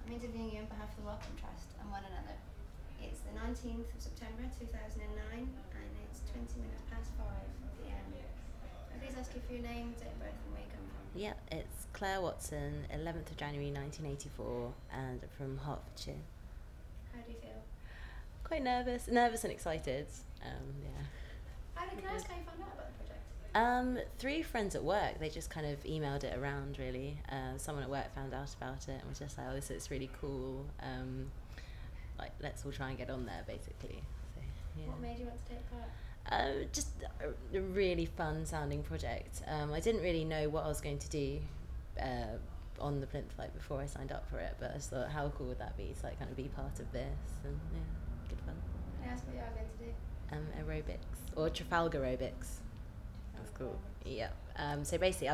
I'm interviewing you on behalf of the Wellcome Trust and one another. It's the 19th of September 2009 and it's 20 minutes past 5 p.m. Can I please ask you for your name, date of birth and where you come from? Yeah, it's Claire Watson, 11th of January 1984, and from Hertfordshire. How do you feel? Quite nervous and excited. Yeah. Can I ask how you found out about the project? Three friends at work, they just kind of emailed it around really. Someone at work found out about it and was just like, oh, this is really cool. Like, let's all try and get on there, basically. So, yeah. What made you want to take part? Just a really fun sounding project. I didn't really know what I was going to do on the plinth flight before I signed up for it, but I just thought, how cool would that be to like kind of be part of this, and yeah, good fun. Can I ask what you are going to do? Aerobics or Trafalgar aerobics. That's cool. Yeah. So basically,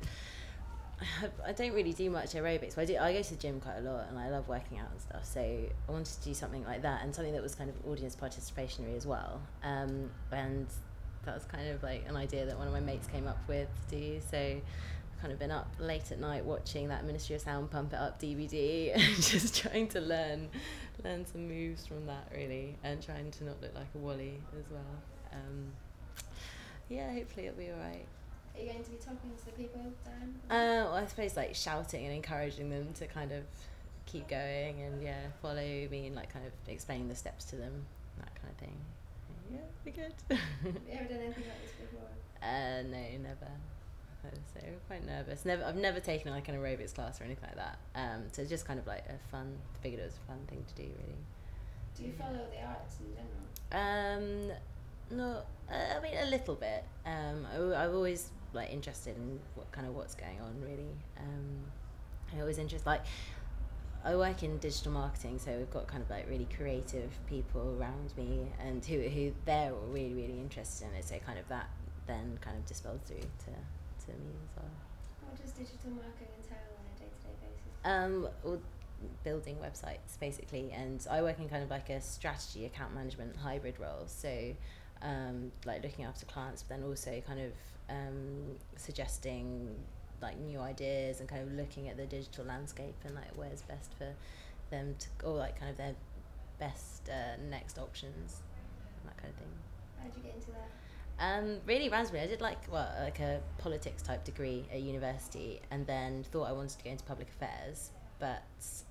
I don't really do much aerobics, but I go to the gym quite a lot, and I love working out and stuff. So I wanted to do something like that, and something that was kind of audience participationary as well. And that was kind of like an idea that one of my mates came up with to do. So I've kind of been up late at night watching that Ministry of Sound Pump It Up DVD, and just trying to learn some moves from that really, and trying to not look like a Wally as well. Yeah, hopefully it'll be alright. Are you going to be talking to the people down? Well, I suppose like shouting and encouraging them to kind of keep going and follow me and like kind of explaining the steps to them, that kind of thing. Yeah, be good. Have you ever done anything like this before? No, never. So quite nervous. I've never taken like an aerobics class or anything like that. So it's just kind of like figured it was a fun thing to do really. Do you follow the arts in general? No, I mean a little bit. I've always like interested in what's going on really. I always interested like I work in digital marketing, so we've got kind of like really creative people around me, and who they're all really really interested in it. So kind of that then kind of dispelled through to me as well. What does digital marketing entail on a day-to-day basis? Well, building websites basically, and I work in kind of like a strategy account management hybrid role. So like looking after clients, but then also kind of suggesting like new ideas and kind of looking at the digital landscape and like where's best for them to, or like kind of their best next options, that kind of thing. How did you get into that? Really randomly, I did like a politics type degree at university, and then thought I wanted to go into public affairs, but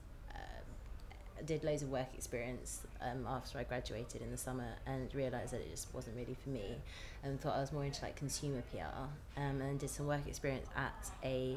did loads of work experience after I graduated in the summer, and realised that it just wasn't really for me, and thought I was more into like consumer PR, and did some work experience at a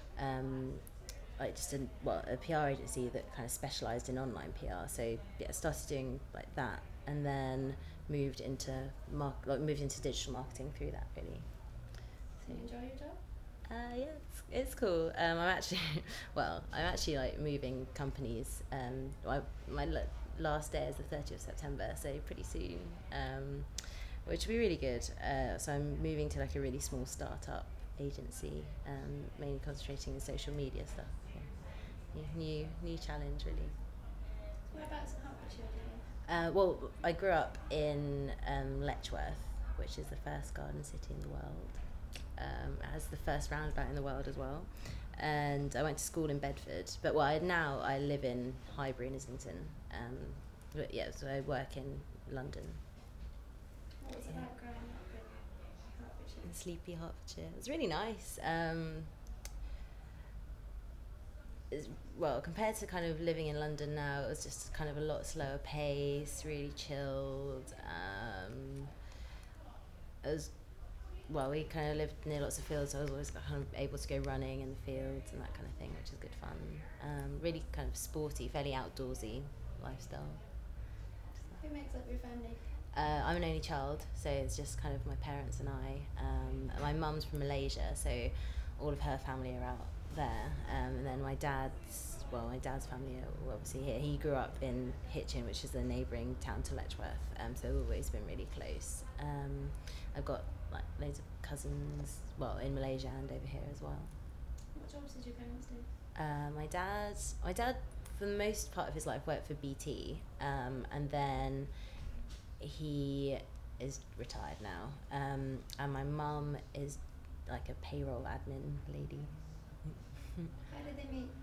a PR agency that kind of specialised in online PR. So yeah, started doing like that, and then moved into digital marketing through that really. Do you enjoy your job? Yeah, it's cool. I'm actually like moving companies. My last day is the 30th of September, so pretty soon, which will be really good. So I'm moving to like a really small startup agency, mainly concentrating in social media stuff. Yeah, new challenge really. Whereabouts in Hertfordshire do you live? Well, I grew up in Letchworth, which is the first garden city in the world. It has the first roundabout in the world as well. And I went to school in Bedford, but now I live in Highbury and Islington. But yeah, so I work in London. What was it like growing up in Hertfordshire? In sleepy Hertfordshire. It was really nice. Compared to kind of living in London now, it was just kind of a lot slower pace, really chilled. We kind of lived near lots of fields, so I was always kind of able to go running in the fields and that kind of thing, which is good fun. Really kind of sporty, fairly outdoorsy lifestyle. Who makes up your family? I'm an only child, so it's just kind of my parents and I. My mum's from Malaysia, so all of her family are out there. And then my dad's family are obviously here. He grew up in Hitchin, which is the neighbouring town to Letchworth, so we've always been really close. I've got like loads of cousins, in Malaysia and over here as well. What jobs did your parents do? My dad, for the most part of his life, worked for BT, and then he is retired now. And my mum is like a payroll admin lady. How did they meet?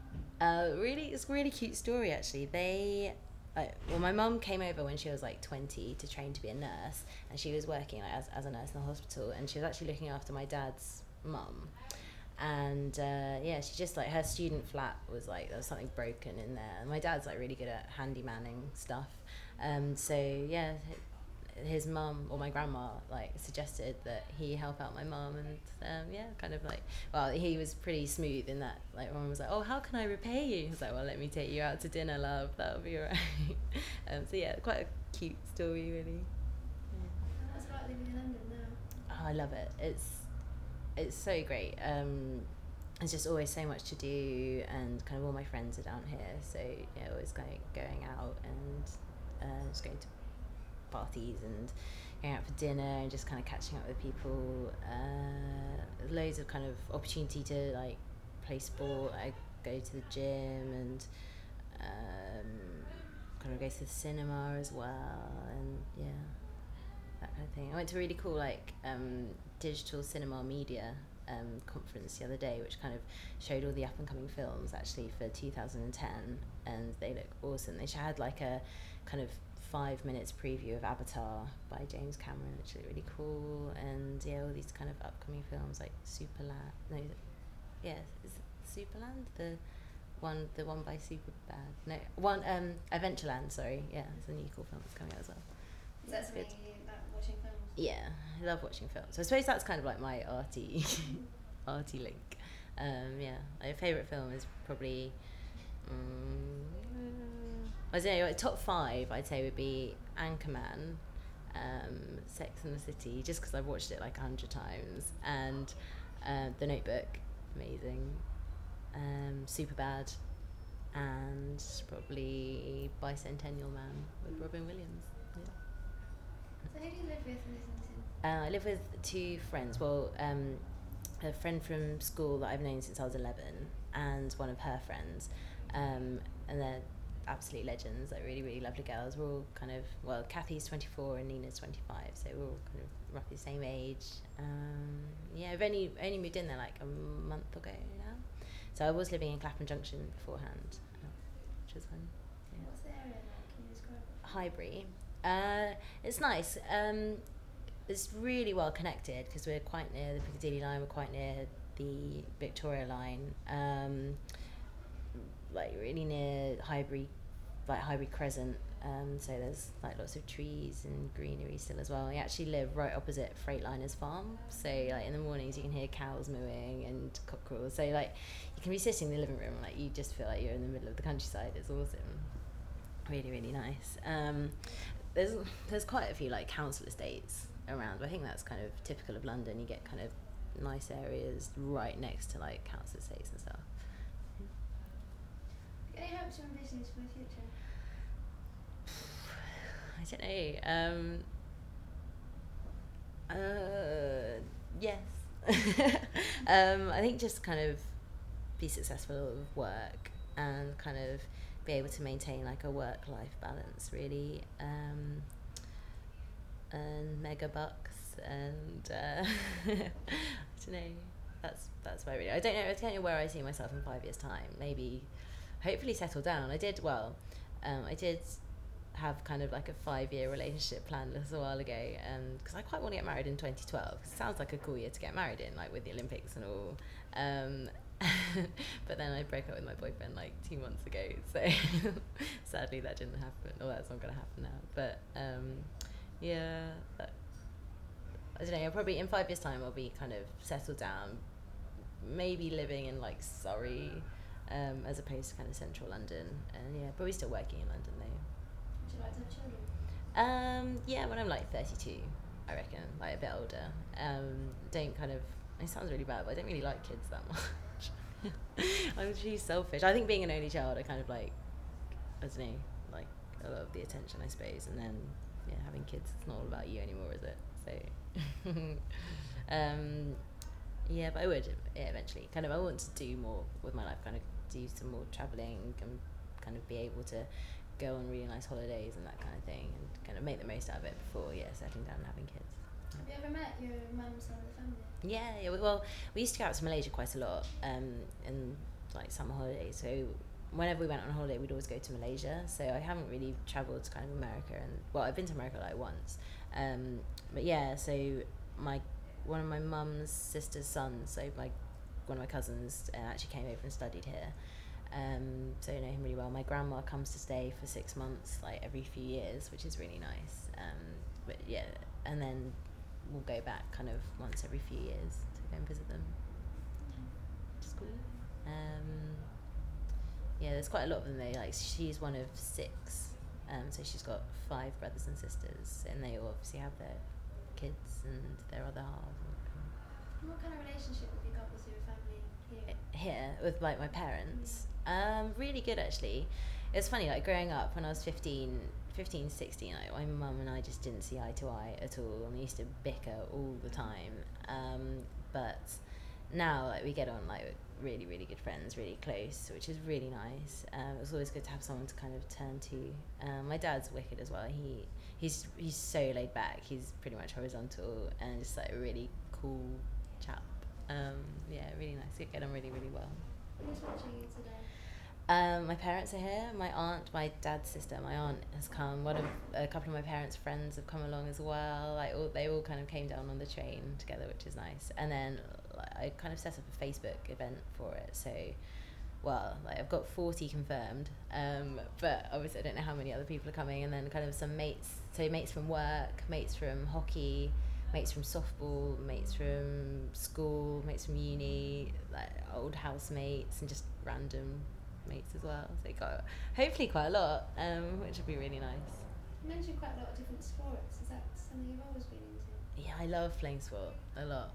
It's a really cute story actually. Well, my mum came over when she was like 20 to train to be a nurse, and she was working like, as a nurse in the hospital, and she was actually looking after my dad's mum. And yeah, she just like her student flat was like there was something broken in there. And my dad's like really good at handymanning stuff, so yeah, his mum or my grandma like suggested that he help out my mum, and yeah, kind of like, well, he was pretty smooth in that, like my mum was like, oh, how can I repay you? He's like, well, let me take you out to dinner, love, that'll be alright. So yeah, quite a cute story really. What's it like living in London now? Oh, I love it. It's so great. There's just always so much to do, and kind of all my friends are down here, so yeah, always going out and just going to parties and going out for dinner and just kind of catching up with people. Loads of kind of opportunity to like play sport. I go to the gym and kind of go to the cinema as well, and yeah, that kind of thing. I went to a really cool like digital cinema media conference the other day, which kind of showed all the up and coming films actually for 2010, and they look awesome. They had like a kind of 5 minutes preview of Avatar by James Cameron, which looked really cool, and yeah, all these kind of upcoming films like Superland. No, yeah, is it Superland? The one by Superbad. No, one Adventureland. Sorry, yeah, it's a new cool film that's coming out as well. Is that something you like watching films? Yeah, I love watching films. So I suppose that's kind of like my arty link. Yeah, my favourite film is probably I don't know, like top 5 I'd say would be Anchorman, Sex and the City, just because I've watched it like 100 times, and The Notebook, amazing, Superbad, and probably Bicentennial Man with Robin Williams. Yeah. So who do you live with in Islington? I live with 2 friends. Well, a friend from school that I've known since I was 11, and one of her friends, and they're absolute legends, like really, really lovely girls. We're all kind of, well, Kathy's 24 and Nina's 25, so we're all kind of roughly the same age. Yeah, I've only moved in there like a month ago now, so I was living in Clapham Junction beforehand, which was fun. Yeah. What's the area like? Can you describe it? Highbury. It's nice. It's really well connected because we're quite near the Piccadilly line, we're quite near the Victoria line, like really near Highbury, like Highbury Crescent, so there's like lots of trees and greenery still as well. I actually live right opposite Freightliners Farm, so like in the mornings you can hear cows mooing and cockerels, so like you can be sitting in the living room and like you just feel like you're in the middle of the countryside. It's awesome, really, really nice. There's quite a few like council estates around, but I think that's kind of typical of London. You get kind of nice areas right next to like council estates and stuff. Any hopes or ambitions for the future? I don't know. Yes. I think just kind of be successful at work and kind of be able to maintain like a work-life balance, really, and mega bucks, and I don't know. That's where really. I don't know where I see myself in 5 years' time. Maybe, hopefully, settle down. I did have kind of like a 5-year relationship planned a little while ago, because I quite want to get married in 2012. It sounds like a cool year to get married in, like with the Olympics and all. But then I broke up with my boyfriend like 2 months ago, so sadly that didn't happen, or that's not going to happen now. But yeah, I don't know, probably in 5 years' time I'll be kind of settled down, maybe living in like Surrey, as opposed to kind of central London, and yeah, probably still working in London though. Would you like to have children? Yeah, when I'm like 32, I reckon, like a bit older. Don't kind of, it sounds really bad, but I don't really like kids that much. I'm too selfish. I think being an only child, I kind of like, I don't know, like a lot of the attention, I suppose, and then yeah, having kids, it's not all about you anymore, is it? So yeah, but I would, yeah, eventually kind of, I want to do more with my life, kind of do some more travelling and kind of be able to go on really nice holidays and that kind of thing, and kind of make the most out of it before settling down and having kids. Have you ever met your mum's side of the family? Yeah, well, we used to go out to Malaysia quite a lot, in like summer holidays, so whenever we went on holiday, we'd always go to Malaysia. So I haven't really travelled to kind of America, and well, I've been to America like once. But yeah, so one of my mum's sister's sons, so one of my cousins, actually came over and studied here. So I know him really well. My grandma comes to stay for 6 months, like every few years, which is really nice. But yeah, and then we'll go back kind of once every few years to go and visit them. Which is cool. Yeah, there's quite a lot of them though. Like she's one of 6, so she's got 5 brothers and sisters, and they all obviously have their kids and their other halves. What kind of relationship have you got with your family here? Here with like my parents, really good actually. It's funny, like growing up when I was 15, 16, like my mum and I just didn't see eye to eye at all, and we used to bicker all the time. But now like we get on like really really good friends, really close, which is really nice. It was always good to have someone to kind of turn to. My dad's wicked as well. He's so laid back. He's pretty much horizontal and just like a really cool chap. Yeah, really nice. We get on really really well. Who's watching you today? My parents are here. My aunt, my dad's sister, my aunt has come. A couple of my parents' friends have come along as well. They all kind of came down on the train together, which is nice. And then I kind of set up a Facebook event for it. So, well, like I've got 40 confirmed, but obviously I don't know how many other people are coming. And then kind of some mates. So mates from work, mates from hockey, mates from softball, mates from school, mates from uni, like old housemates, and just random mates as well. So got hopefully quite a lot, which would be really nice. You mentioned quite a lot of different sports. Is that something you've always been into? Yeah, I love playing sport a lot.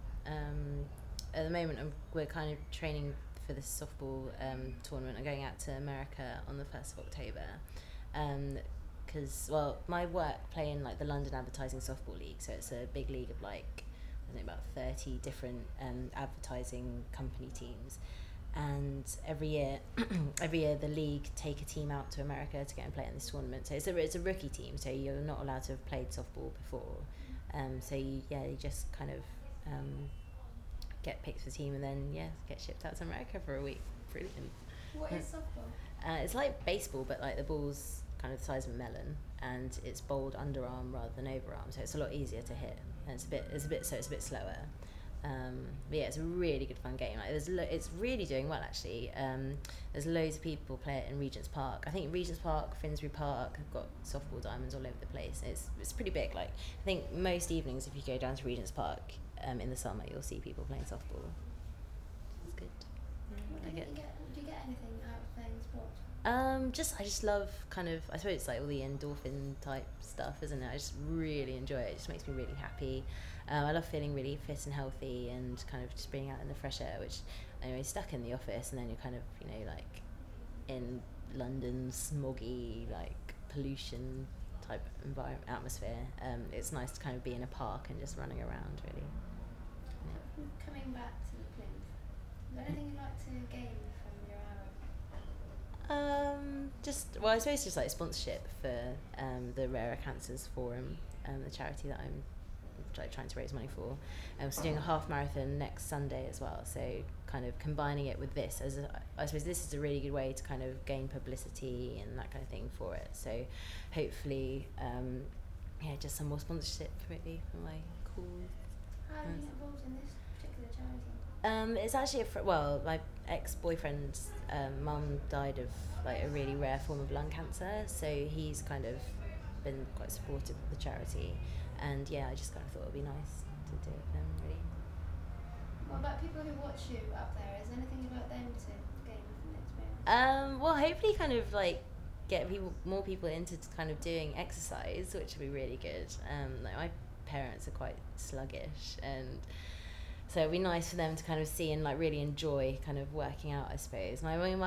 At the moment, we're kind of training for this softball tournament. I'm going out to America on the 1st of October. Because, well, my work play in like the London Advertising Softball League, so it's a big league of like, I think about 30 different advertising company teams. And every year the league take a team out to America to go and play in this tournament. So it's a rookie team, so you're not allowed to have played softball before. So you just kind of get picked for the team and then get shipped out to America for a week. Brilliant. What is softball? It's like baseball, but like the ball's kind of the size of a melon, and it's bowled underarm rather than overarm, so it's a lot easier to hit, and it's a bit slower. But yeah, it's a really good fun game. Like it's really doing well actually. There's loads of people play it in Regent's Park. I think Regent's Park, Finsbury Park have got softball diamonds all over the place. It's pretty big. Like I think most evenings if you go down to Regent's Park in the summer, you'll see people playing softball. It's good. What do you get anything out of playing sport? I just love kind of, I suppose it's like all the endorphin type stuff, isn't it? I just really enjoy it. It just makes me really happy. I love feeling really fit and healthy and kind of just being out in the fresh air, which anyway, stuck in the office and then you're kind of, like in London, smoggy, like pollution type environment, atmosphere. It's nice to kind of be in a park and just running around really. Yeah. Coming back to the plinth, is there anything you'd like to gain from your hour? I suppose just like sponsorship for the Rarer Cancers Forum, the charity that I'm trying to raise money for. So doing a half marathon next Sunday as well, so kind of combining it with this I suppose this is a really good way to kind of gain publicity and that kind of thing for it, so hopefully just some more sponsorship really for my cause. How are you involved in this particular charity? It's actually my ex-boyfriend's mum died of like a really rare form of lung cancer, so he's kind of been quite supportive of the charity, and I just kind of thought it would be nice to do it with them really. What about people who watch you up there? Is there anything you'd like them to gain from the experience? Hopefully kind of like get more people into kind of doing exercise, which would be really good. Like my parents are quite sluggish, and so it'd be nice for them to kind of see and like really enjoy kind of working out, I suppose.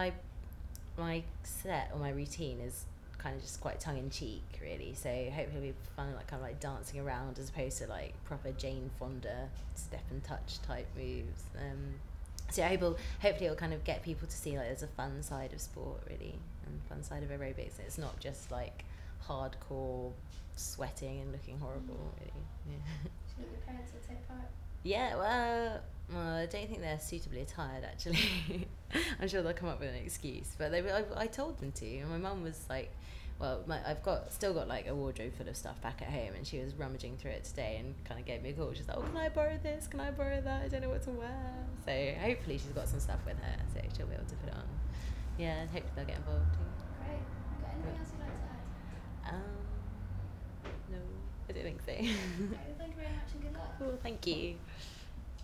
My set or my routine is kind of just quite tongue-in-cheek really, so hopefully it'll be fun, like kind of like dancing around as opposed to like proper Jane Fonda step and touch type moves. So hopefully it'll kind of get people to see like there's a fun side of sport really, and fun side of aerobics. It's not just like hardcore sweating and looking horrible really. Do you think your parents will take part? Yeah, well, I don't think they're suitably attired actually. I'm sure they'll come up with an excuse, but I told them to, and my mum was like, well, I've still got like a wardrobe full of stuff back at home, and she was rummaging through it today and kind of gave me a call. She's like, oh, can I borrow this? Can I borrow that? I don't know what to wear. So hopefully she's got some stuff with her, so she'll be able to put it on. Yeah, and hopefully they'll get involved too. Great. Got anything else you'd like to add? No, I don't think so. Great, well, thank you very much and good luck. Cool, thank you.